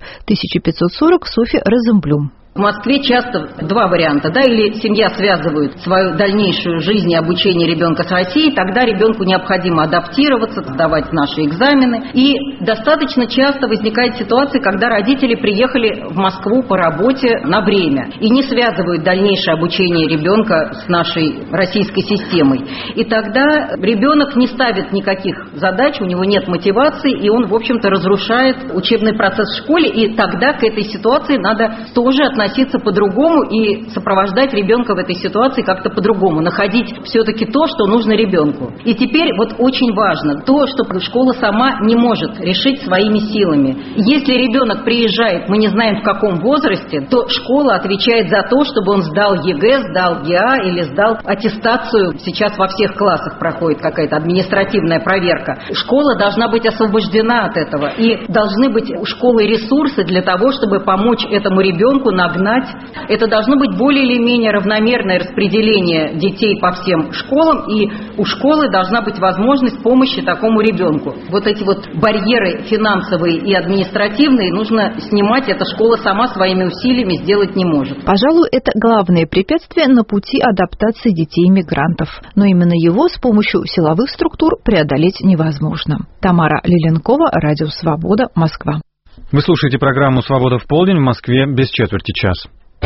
1540 Софья Розенблюм. В Москве часто два варианта, или семья связывает свою дальнейшую жизнь и обучение ребенка с Россией, тогда ребенку необходимо адаптироваться, сдавать наши экзамены. И достаточно часто возникает ситуация, когда родители приехали в Москву по работе на время и не связывают дальнейшее обучение ребенка с нашей российской системой. И тогда ребенок не ставит никаких задач, у него нет мотивации, и он, в общем-то, разрушает учебный процесс в школе, и тогда к этой ситуации надо тоже относиться по-другому и сопровождать ребенка в этой ситуации как-то по-другому, находить все-таки то, что нужно ребенку. И теперь очень важно то, что школа сама не может решить своими силами. Если ребенок приезжает, мы не знаем в каком возрасте, то школа отвечает за то, чтобы он сдал ЕГЭ, сдал ГИА или сдал аттестацию. Сейчас во всех классах проходит какая-то административная проверка. Школа должна быть освобождена от этого. И должны быть у школы ресурсы для того, чтобы помочь этому ребенку нагнать. Это должно быть более или менее равномерное распределение детей по всем школам, и у школы должна быть возможность помощи такому ребенку. Эти барьеры финансовые и административные нужно снимать, эта школа сама своими усилиями сделать не может. Пожалуй, это главное препятствие на пути адаптации детей-мигрантов. Но именно его с помощью силовых структур преодолеть невозможно. Тамара Лиленкова, Радио Свобода, Москва. Вы слушаете программу «Свобода в полдень», в Москве без четверти час.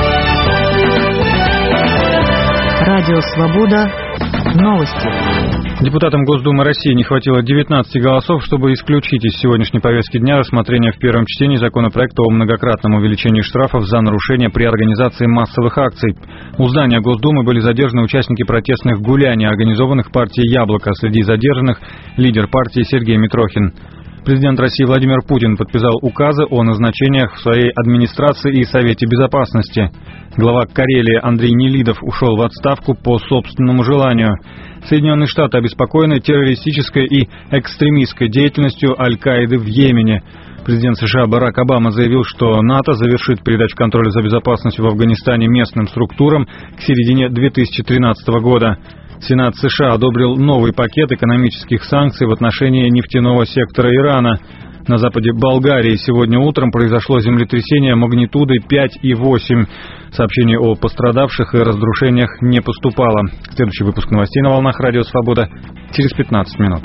Радио «Свобода». Новости. Депутатам Госдумы России не хватило 19 голосов, чтобы исключить из сегодняшней повестки дня рассмотрение в первом чтении законопроекта о многократном увеличении штрафов за нарушения при организации массовых акций. У здания Госдумы были задержаны участники протестных гуляний, организованных партией «Яблоко». Среди задержанных лидер партии Сергей Митрохин. Президент России Владимир Путин подписал указы о назначениях в своей администрации и Совете Безопасности. Глава Карелии Андрей Нелидов ушел в отставку по собственному желанию. Соединенные Штаты обеспокоены террористической и экстремистской деятельностью Аль-Каиды в Йемене. Президент США Барак Обама заявил, что НАТО завершит передачу контроля за безопасностью в Афганистане местным структурам к середине 2013 года. Сенат США одобрил новый пакет экономических санкций в отношении нефтяного сектора Ирана. На западе Болгарии сегодня утром произошло землетрясение магнитудой 5,8. Сообщений о пострадавших и разрушениях не поступало. Следующий выпуск новостей на волнах Радио Свобода через 15 минут.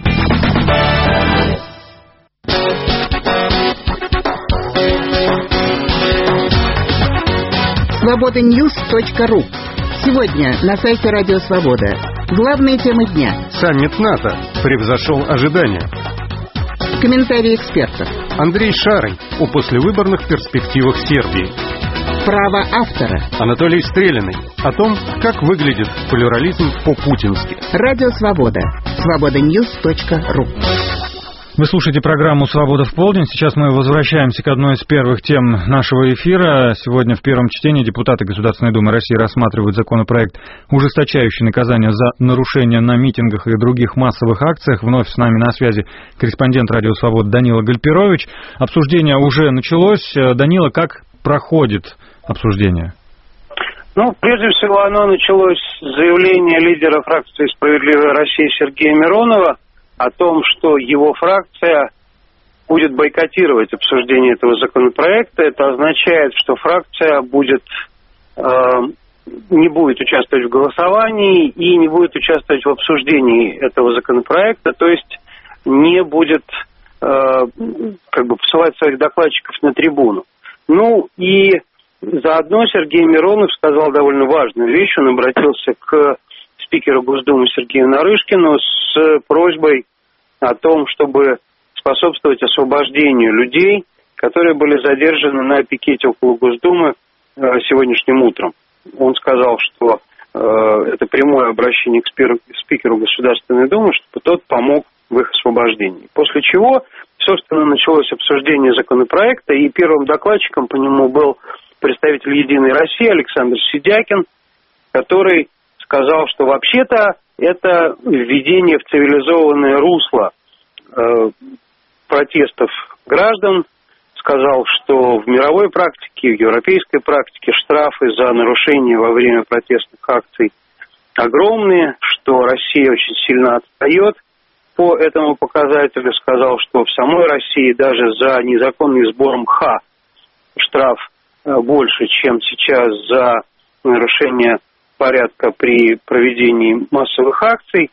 Свободаnews.ру. Сегодня на сайте Радио Свобода. Главные темы дня. Саммит НАТО превзошел ожидания. Комментарии экспертов. Андрей Шарый о послевыборных перспективах Сербии. Право автора. Анатолий Стрелиный о том, как выглядит плюрализм по-путински. Радио Свобода. Свободаnews.ру. Вы слушаете программу «Свобода в полдень». Сейчас мы возвращаемся к одной из первых тем нашего эфира. Сегодня в первом чтении депутаты Государственной Думы России рассматривают законопроект, ужесточающий наказание за нарушения на митингах и других массовых акциях. Вновь с нами на связи корреспондент «Радио Свобода» Данила Гальперович. Обсуждение уже началось. Данила, как проходит обсуждение? Прежде всего, оно началось с заявления лидера фракции «Справедливая Россия» Сергея Миронова о том, что его фракция будет бойкотировать обсуждение этого законопроекта. Это означает, что фракция не будет участвовать в голосовании и не будет участвовать в обсуждении этого законопроекта, то есть не будет посылать своих докладчиков на трибуну. И заодно Сергей Миронов сказал довольно важную вещь. Он обратился к спикеру Госдумы Сергею Нарышкину с просьбой о том, чтобы способствовать освобождению людей, которые были задержаны на пикете около Госдумы сегодняшним утром. Он сказал, что это прямое обращение к спикеру Государственной Думы, чтобы тот помог в их освобождении. После чего, собственно, началось обсуждение законопроекта, и первым докладчиком по нему был представитель «Единой России» Александр Сидякин, который сказал, что вообще-то это введение в цивилизованное русло протестов граждан. Сказал, что в мировой практике, в европейской практике штрафы за нарушение во время протестных акций огромные, что Россия очень сильно отстает по этому показателю. Сказал, что в самой России даже за незаконный сбор мха штраф больше, чем сейчас за нарушение порядка при проведении массовых акций.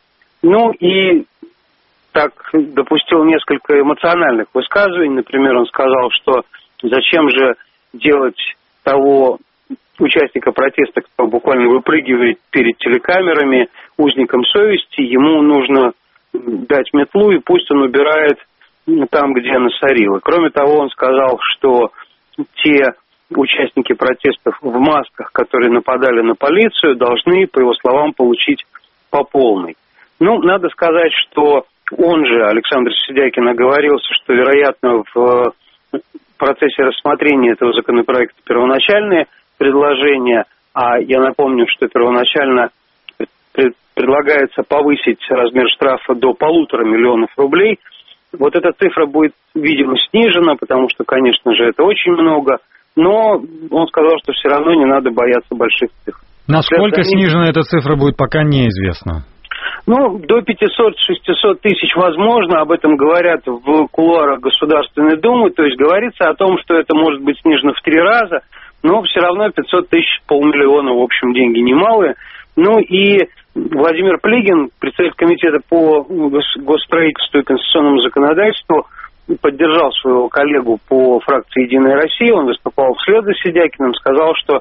И так допустил несколько эмоциональных высказываний. Например, он сказал, что зачем же делать того участника протеста, кто буквально выпрыгивает перед телекамерами, узником совести, ему нужно дать метлу, и пусть он убирает там, где насорил. И кроме того, он сказал, что те участники протестов в масках, которые нападали на полицию, должны, по его словам, получить по полной. Надо сказать, что он же, Александр Сидякин, оговорился, что, вероятно, в процессе рассмотрения этого законопроекта первоначальные предложения, а я напомню, что первоначально предлагается повысить размер штрафа до 1,5 миллиона рублей, вот эта цифра будет, видимо, снижена, потому что, конечно же, это очень много, но он сказал, что все равно не надо бояться больших цифр. Насколько снижена эта цифра будет, пока неизвестно. До 500-600 тысяч возможно, об этом говорят в кулуарах Государственной Думы, то есть говорится о том, что это может быть снижено в 3 раза, но все равно 500 тысяч, 500 000, в общем, деньги немалые. И Владимир Плигин, председатель комитета по госстроительству и конституционному законодательству, поддержал своего коллегу по фракции «Единая Россия», он выступал вслед за Сидякиным, сказал, что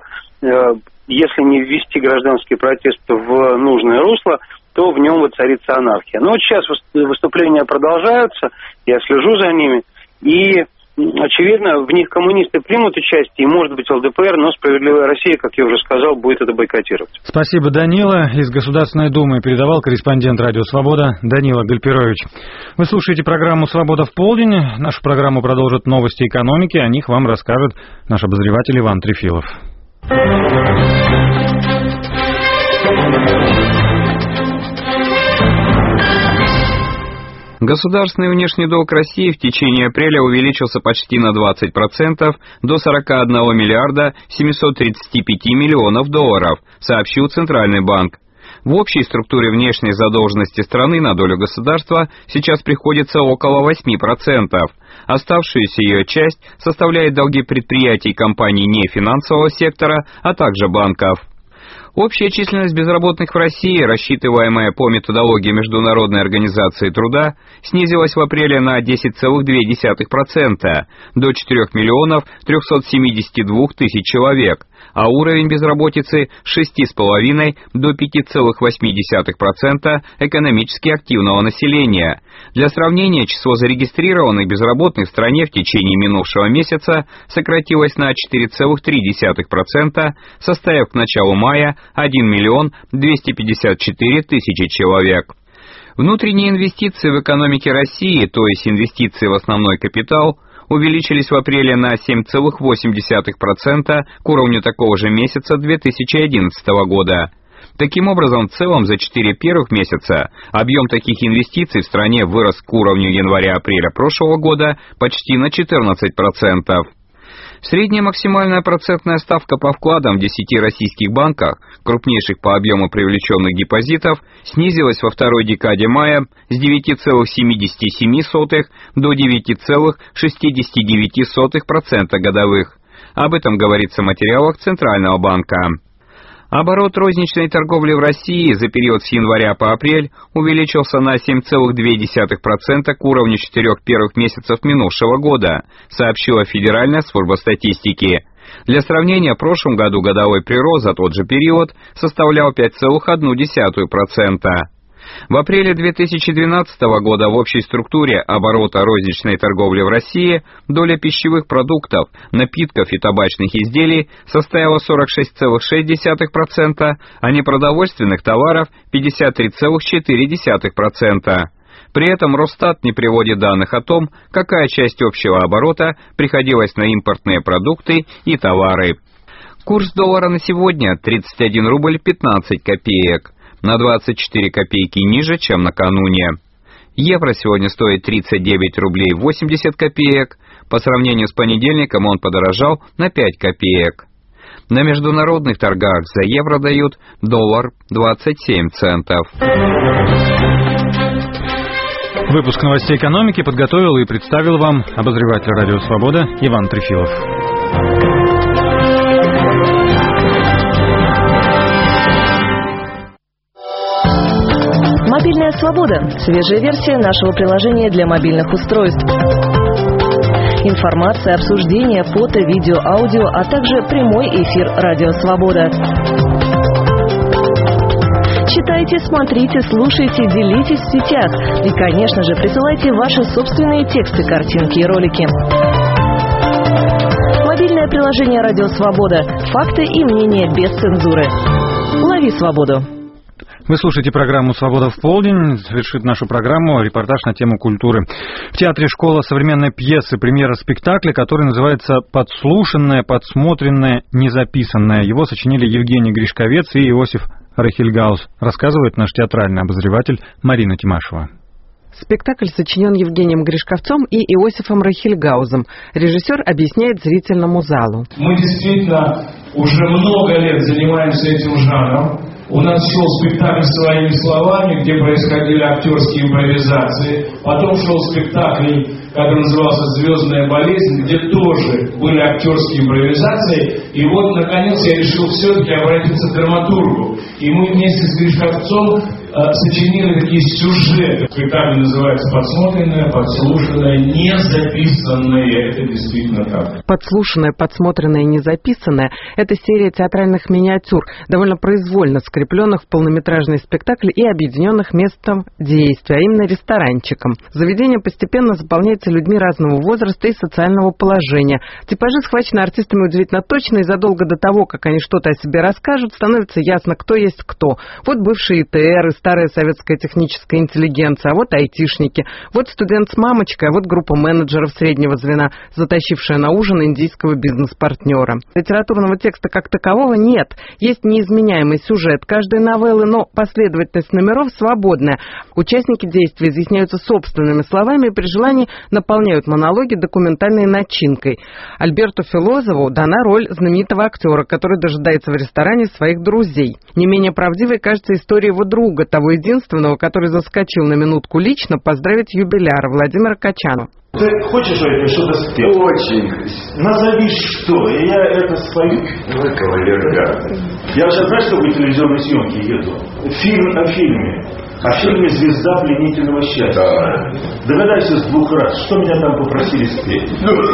если не ввести гражданский протест в нужное русло, то в нем воцарится анархия. Но сейчас выступления продолжаются, я слежу за ними, и, очевидно, в них коммунисты примут участие, и, может быть, ЛДПР, но «Справедливая Россия», как я уже сказал, будет это бойкотировать. Спасибо, Данила. Из Государственной Думы передавал корреспондент «Радио Свобода» Данила Гальперович. Вы слушаете программу «Свобода в полдень». Нашу программу продолжат новости экономики, о них вам расскажет наш обозреватель Иван Трефилов. Государственный внешний долг России в течение апреля увеличился почти на 20% до 41 миллиарда 735 миллионов долларов, сообщил Центральный банк. В общей структуре внешней задолженности страны на долю государства сейчас приходится около 8%. Оставшуюся ее часть составляет долги предприятий и компаний нефинансового сектора, а также банков. Общая численность безработных в России, рассчитываемая по методологии Международной организации труда, снизилась в апреле на 10,2% до 4 миллионов 372 тысяч человек, а уровень безработицы с 6,5% до 5,8% экономически активного населения. Для сравнения, число зарегистрированных безработных в стране в течение минувшего месяца сократилось на 4,3%, составив к началу мая 1 миллион 254 тысячи человек. Внутренние инвестиции в экономике России, то есть инвестиции в основной капитал, увеличились в апреле на 7,8% к уровню такого же месяца 2011 года. Таким образом, в целом за 4 первых месяца объем таких инвестиций в стране вырос к уровню января-апреля прошлого года почти на 14%. Средняя максимальная процентная ставка по вкладам в 10 российских банках, крупнейших по объему привлеченных депозитов, снизилась во второй декаде мая с 9,77 до 9,69% годовых. Об этом говорится в материалах Центрального банка. Оборот розничной торговли в России за период с января по апрель увеличился на 7,2% к уровню 4 первых месяцев минувшего года, сообщила Федеральная служба статистики. Для сравнения, в прошлом году годовой прирост за тот же период составлял 5,1%. В апреле 2012 года в общей структуре оборота розничной торговли в России доля пищевых продуктов, напитков и табачных изделий составила 46,6%, а непродовольственных товаров 53,4%. При этом Росстат не приводит данных о том, какая часть общего оборота приходилась на импортные продукты и товары. Курс доллара на сегодня 31 рубль 15 копеек. На 24 копейки ниже, чем накануне. Евро сегодня стоит 39 рублей 80 копеек. По сравнению с понедельником он подорожал на 5 копеек. На международных торгах за евро дают доллар 27 центов. Выпуск новостей экономики подготовил и представил вам обозреватель «Радио Свобода» Иван Трефилов. Мобильная свобода. Свежая версия нашего приложения для мобильных устройств. Информация, обсуждение, фото, видео, аудио, а также прямой эфир «Радио Свобода». Читайте, смотрите, слушайте, делитесь в сетях. И, конечно же, присылайте ваши собственные тексты, картинки и ролики. Мобильное приложение «Радио Свобода». Факты и мнения без цензуры. Лови свободу. Вы слушаете программу «Свобода в полдень». Завершит нашу программу репортаж на тему культуры. В театре «Школа современной пьесы» премьера спектакля, который называется «Подслушанное, подсмотренное, незаписанное». Его сочинили Евгений Гришковец и Иосиф Рахильгаус, рассказывает наш театральный обозреватель Марина Тимашева. Спектакль сочинен Евгением Гришковцом и Иосифом Рахильгаузом. Режиссер объясняет зрительному залу. Мы действительно уже много лет занимаемся этим жанром. У нас шел спектакль «Своими словами», где происходили актерские импровизации. Потом шел спектакль, который назывался «Звездная болезнь», где тоже были актерские импровизации. И вот, наконец, я решил все-таки обратиться к драматургу. И мы вместе с Гришковцом сочинили такие сюжеты. Спектакль называется «Подсмотренное, подслушанное, незаписанное». Это действительно так. «Подслушанное, подсмотренное, незаписанное» — это серия театральных миниатюр, довольно произвольно скрепленных в полнометражный спектакль и объединенных местом действия, а именно ресторанчиком. Заведение постепенно заполняется людьми разного возраста и социального положения. Типажи схвачены артистами удивительно точно, и задолго до того, как они что-то о себе расскажут, становится ясно, кто есть кто. Вот бывшие ИТР, старая советская техническая интеллигенция, а вот айтишники, вот студент с мамочкой, а вот группа менеджеров среднего звена, затащившая на ужин индийского бизнес-партнера. Литературного текста как такового нет. Есть неизменяемый сюжет каждой новеллы, но последовательность номеров свободная. Участники действия изъясняются собственными словами и при желании наполняют монологи документальной начинкой. Альберту Филозову дана роль знаменитого актера, который дожидается в ресторане своих друзей. Не менее правдивой кажется история его друга, того единственного, который заскочил на минутку лично поздравить юбиляра Владимира Качанова. Ты хочешь, чтобы я что-то спел? Очень. Назови что, и я это спою. Вы кавалергард. Я сейчас, знаешь, что в телевизионной съемке еду? Фильм о фильме. О фильме «Звезда пленительного счастья». Да. Догадайся с 2 раз, что меня там попросили спеть.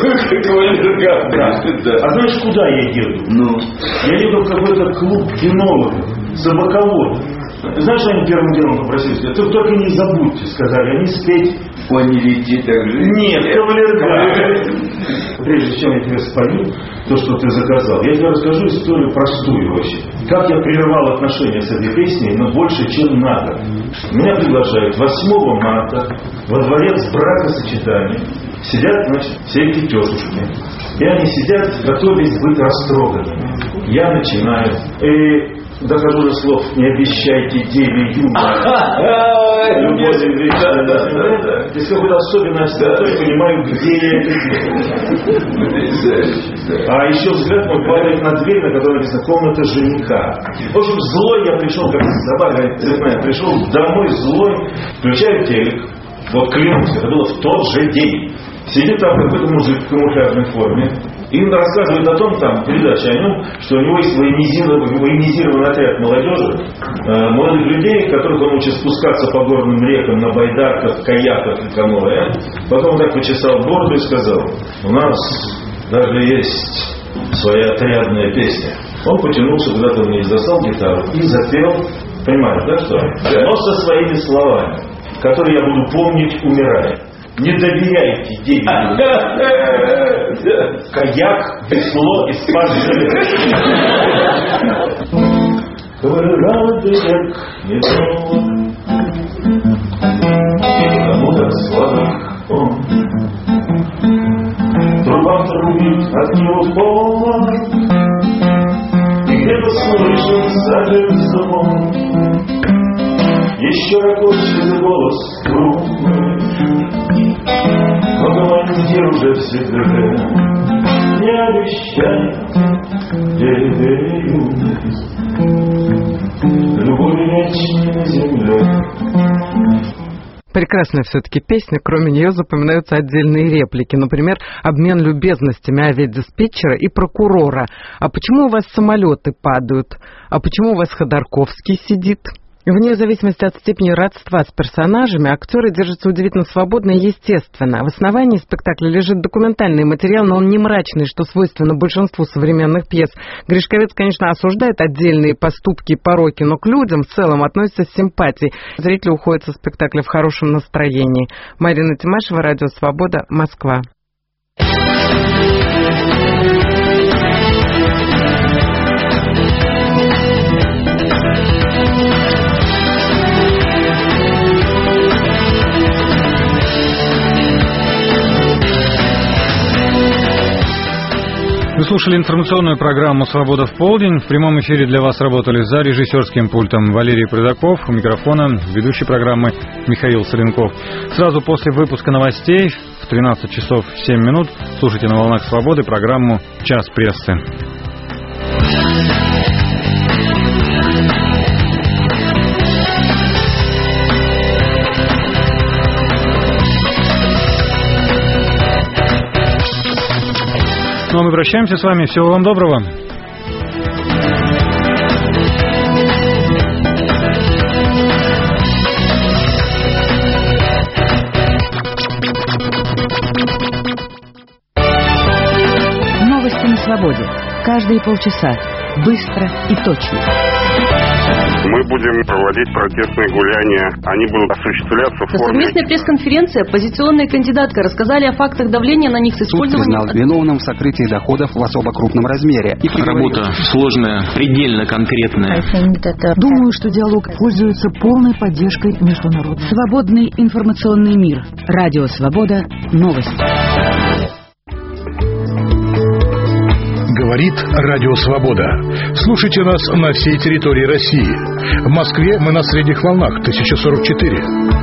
Кавалергард. Да. А знаешь, куда я еду? Я еду в какой-то клуб кинологов, собаководов. Знаешь, что они первым делом попросили? Только не забудьте, сказали, они спеть. Он не летит так же? Нет, кавалергард. Прежде чем я тебе спою то, что ты заказал, я тебе расскажу историю простую очень. Как я прервал отношения с этой песней, но больше, чем надо. Меня приглашают 8 марта во дворец бракосочетания. Сидят, значит, все эти тетушки. И они сидят, готовясь быть растроганными. Я начинаю. И дохожу до слов: не обещайте деве юга. Любовь вечная. Если какой-то особенной остротой понимаю, где я это делаю. А еще взгляд мой падает на дверь, на которой написано «комната жениха». В общем, злой я пришел, как собака цветная, пришел домой злой, включаю телек. Вот клянусь, это было в тот же день. Сидит там какой-то мужик в камуфляжной форме. И он рассказывает о том, там, передача о нем, что у него есть военизированный отряд молодежи, молодых людей, которых он учит спускаться по горным рекам на байдарках, каяках и каноэ. Потом он так почесал бороду и сказал: у нас даже есть своя отрядная песня. Он потянулся куда-то вниз, достал гитару и запел, понимаешь, да, что? Но со своими словами, которые я буду помнить, умирая. Не доверяйте деве. Каяк, весло и спас желез. Ковырял берег недолго, кому так сладок он. Труба трубит от него пола, и где-то слышен запер звон. Еще ракочет голос трубный, но командир уже всегда не обещает деве юность, любовь вечной на земле. Прекрасная все-таки песня, кроме нее запоминаются отдельные реплики. Например, обмен любезностями авиадиспетчера и прокурора. А почему у вас самолеты падают? А почему у вас Ходорковский сидит? Вне зависимости от степени родства с персонажами, актеры держатся удивительно свободно и естественно. В основании спектакля лежит документальный материал, но он не мрачный, что свойственно большинству современных пьес. Гришковец, конечно, осуждает отдельные поступки и пороки, но к людям в целом относится с симпатией. Зрители уходят со спектакля в хорошем настроении. Марина Тимашева, Радио Свобода, Москва. Вы слушали информационную программу «Свобода в полдень». В прямом эфире для вас работали за режиссерским пультом Валерий Прядаков, у микрофона ведущий программы Михаил Соленков. Сразу после выпуска новостей в 13 часов 7 минут слушайте на волнах «Свободы» программу «Час прессы». Ну а мы прощаемся с вами. Всего вам доброго. Новости на свободе. Каждые полчаса. Быстро и точно. Мы будем проводить протестные гуляния. Они будут осуществляться в форме... Совместная пресс-конференция. Оппозиционные кандидатки рассказали о фактах давления на них с использованием... Суд признал виновным в сокрытии доходов в особо крупном размере. И Работа сложная, предельно конкретная. Думаю, что диалог пользуется полной поддержкой международной. Свободный информационный мир. Радио Свобода. Новости. Говорит Радио Свобода. Слушайте нас на всей территории России. В Москве мы на средних волнах 1044.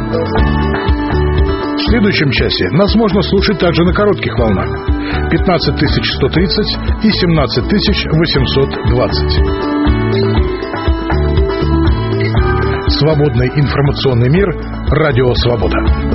В следующем часе нас можно слушать также на коротких волнах 15130 и 17820. Свободный информационный мир. Радио Свобода.